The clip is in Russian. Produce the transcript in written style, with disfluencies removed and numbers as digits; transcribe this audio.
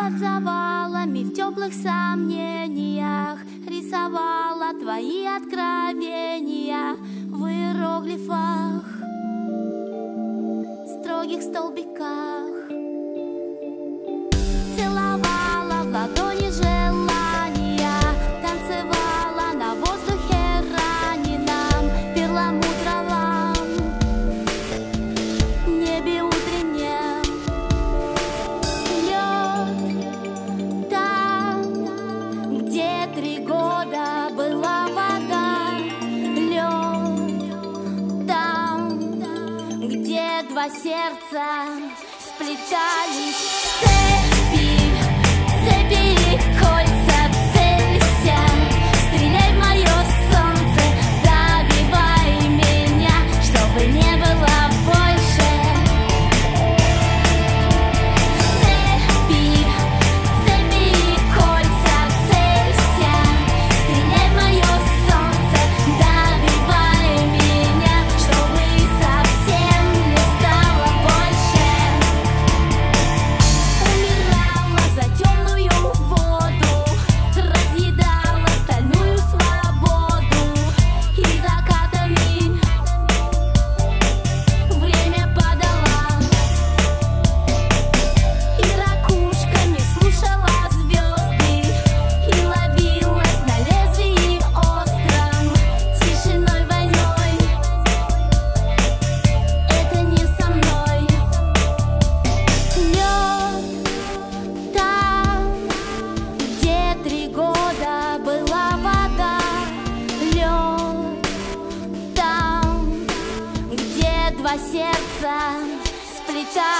под завалами, в теплых сомнениях рисовала твои откровения в иероглифах, строгих столбиках. Целовала в ладони желания, танцевала на воздухе раненом, в перламутровом небе утреннем. Лед там, где 3 года была вода. Лед там, где 2 сердца сплетались. Цепи, кольца, целься, стреляй в мое солнце, добивай меня, чтобы не было больше. Цепи, кольца, целься, стреляй в мое солнце, добивай меня, чтобы совсем не стало больше. Умирала за темную воду, разъедала стальную свободу, и закатами время падало, и ракушками слушала звезды, и ловилась на лезвии остром, тишиной, войной. Это не со мной. Лед там, где 3 года была вода. Лед там, где 2 сердца сплетались.